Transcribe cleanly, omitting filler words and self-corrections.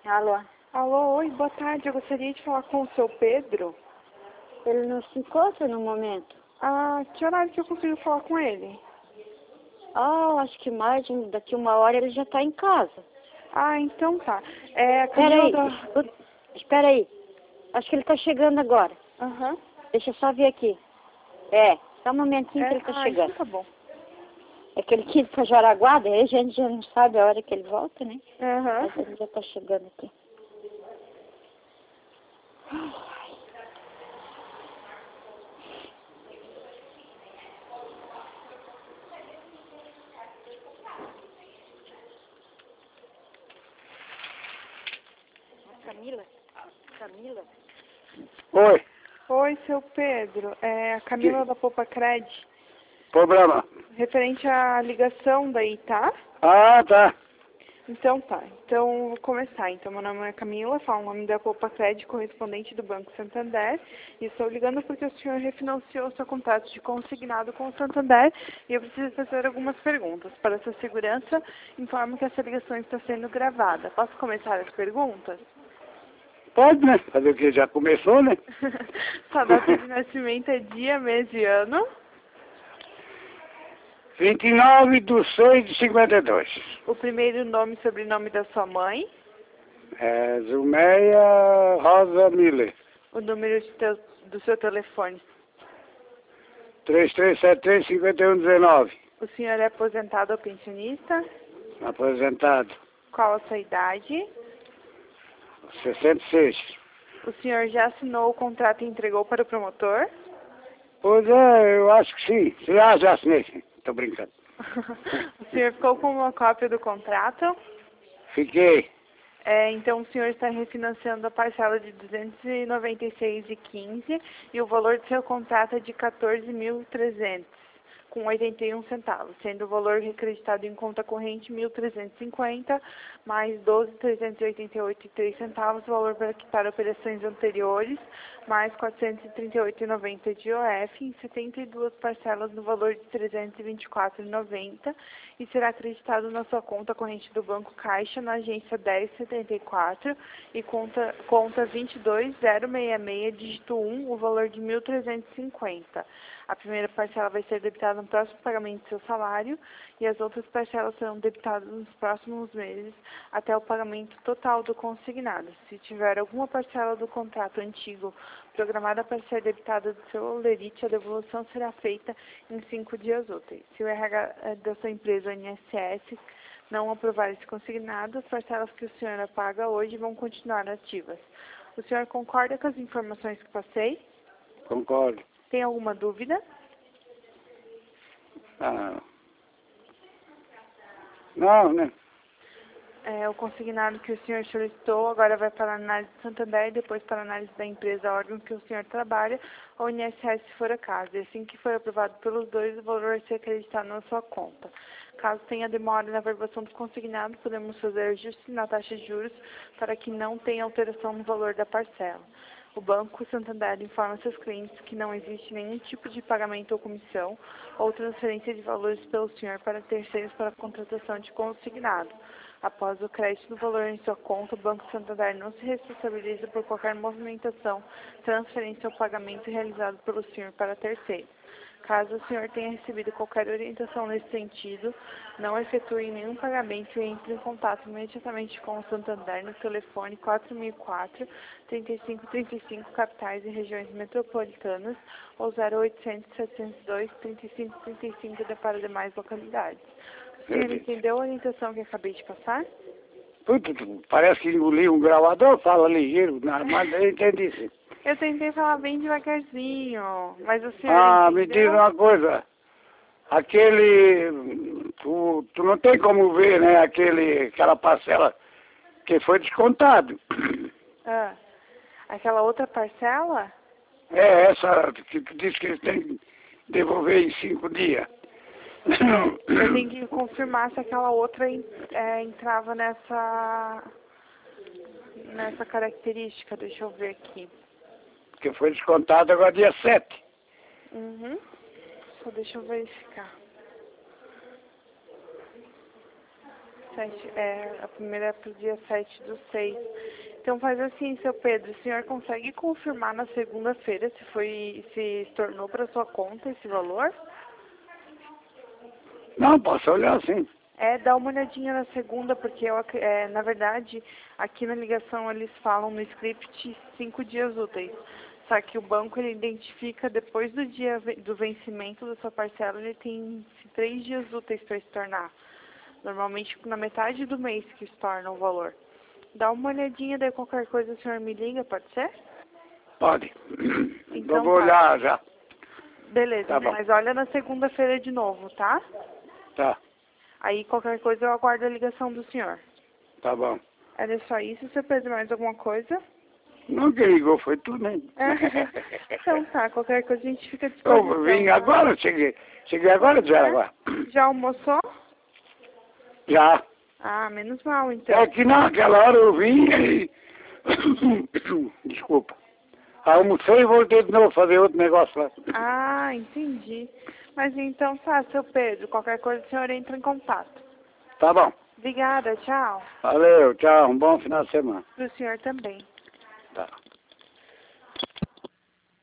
Alô? Alô, oi, boa tarde. Eu gostaria de falar com o seu Pedro. Ele não se encontra no momento? Ah, que horário que eu consigo falar com ele? Acho que daqui uma hora ele já está em casa. Ah, então tá. A Espera Camila aí, da... espera aí. Acho que ele está chegando agora. Aham. Deixa eu só ver aqui. Só um momentinho que ele está chegando. Então tá bom. É que ele quis ir para Jaraguá, daí a gente já não sabe a hora que ele volta, né? Aham. Mas ele já está chegando aqui. Camila? Oi, Oi, seu Pedro. É a Camila da Popa Cred. problema. Referente à ligação daí, tá? Ah, tá. Então tá. Então, vou começar. Então, meu nome é Camila, falo o nome da Popa Cred, correspondente do Banco Santander. E estou ligando porque o senhor refinanciou seu contrato de consignado com o Santander e eu preciso fazer algumas perguntas. Para sua segurança, informo que essa ligação está sendo gravada. Posso começar as perguntas? Pode, né? Fazer o que? Já começou, né? Sua data de nascimento é dia, mês e ano. 29/6/52. O primeiro nome e sobrenome da sua mãe. Zumeia Rosa Miller. O número do seu telefone. 3373-5119. O senhor é aposentado ou pensionista? Aposentado. Qual a sua idade? 66. O senhor já assinou o contrato e entregou para o promotor? Pois é, eu acho que sim. Já assinei, sim. Tô brincando. O senhor ficou com uma cópia do contrato? Fiquei. Então o senhor está refinanciando a parcela de R$ 296,15 e o valor do seu contrato é de R$ 14.300 com 81 centavos, sendo o valor recreditado em conta corrente 1.350 mais 12.388,03 centavos, o valor para quitar operações anteriores, mais 438,90 de IOF em 72 parcelas no valor de 324,90 e será acreditado na sua conta corrente do Banco Caixa na agência 1074 e conta 22066, dígito 1, o valor de 1.350. A primeira parcela vai ser debitada no próximo pagamento do seu salário e as outras parcelas serão debitadas nos próximos meses até o pagamento total do consignado. Se tiver alguma parcela do contrato antigo programada para ser debitada do seu holerite, a devolução será feita em 5 dias úteis. Se o RH da sua empresa, o INSS, não aprovar esse consignado, as parcelas que o senhor paga hoje vão continuar ativas. O senhor concorda com as informações que passei? Concordo. Tem alguma dúvida? Não, né? O consignado que o senhor solicitou agora vai para a análise do Santander e depois para a análise da empresa, órgão que o senhor trabalha, ou INSS se for a caso. E assim que for aprovado pelos dois, o valor vai ser acreditado na sua conta. Caso tenha demora na aprovação do consignado, podemos fazer ajuste na taxa de juros para que não tenha alteração no valor da parcela. O Banco Santander informa seus clientes que não existe nenhum tipo de pagamento ou comissão ou transferência de valores pelo senhor para terceiros para a contratação de consignado. Após o crédito do valor em sua conta, o Banco Santander não se responsabiliza por qualquer movimentação, transferência ou pagamento realizado pelo senhor para terceiros. Caso o senhor tenha recebido qualquer orientação nesse sentido, não efetue nenhum pagamento e entre em contato imediatamente com o Santander no telefone 4004-3535, capitais e regiões metropolitanas, ou 0800-702-3535 para demais localidades. O senhor entendeu a orientação que acabei de passar? Parece que engoliu um gravador, fala ligeiro, mas eu entendi sim. Eu tentei falar bem devagarzinho, mas o senhor entendeu? Me diz uma coisa. Tu não tem como ver, né, aquela parcela que foi descontado. Aquela outra parcela? Essa que tu disse que eles têm que devolver em 5 dias. Eu tenho que confirmar se aquela outra entrava nessa característica. Deixa eu ver aqui. Que foi descontado agora dia 7. Só deixa eu verificar. A primeira é pro dia 7/6. Então faz assim, seu Pedro, o senhor consegue confirmar na segunda-feira se tornou para sua conta esse valor? Não, posso olhar sim. Dá uma olhadinha na segunda, porque na verdade, aqui na ligação eles falam no script 5 dias úteis. Só que o banco ele identifica depois do dia do vencimento da sua parcela, ele tem 3 dias úteis para estornar. Normalmente na metade do mês que estorna o valor. Dá uma olhadinha, daí qualquer coisa o senhor me liga, pode ser? Pode. Então, eu vou olhar já. Beleza, Tá bom. mas olha na segunda-feira de novo, tá? Tá, Aí qualquer coisa eu aguardo a ligação do senhor. tá bom. Era só isso, seu Pedro, mais alguma coisa? Não que ligou, foi tu, né? Então tá, qualquer coisa a gente fica à disposição. Eu vim agora, cheguei. Cheguei agora de Jaraguá. Já almoçou? Já. Ah, menos mal então. É que naquela hora eu vim e... Desculpa. Almocei e voltei de novo fazer outro negócio lá. Ah, entendi. Mas então tá, seu Pedro, qualquer coisa o senhor entra em contato. Tá bom. Obrigada, tchau. Valeu, tchau. Um bom final de semana. Pro senhor também. Tá.